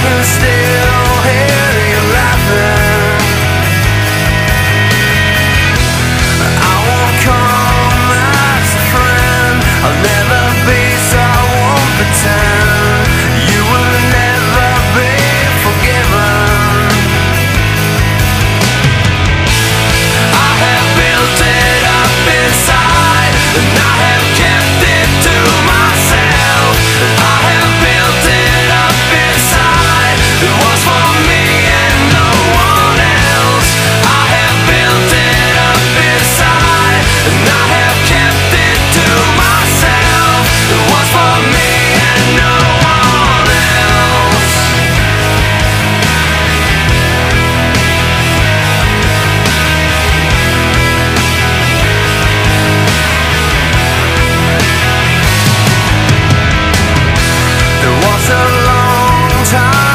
can still hear you laughing. I won't come as a friend, I'll never be, so I won't pretend. You will never be forgiven. I have built it up inside, and I have kept it to myself. I have built it up inside, it was for me and no one else. I have built it up inside, and I have kept it to myself. It was for me and no one else. It was a long time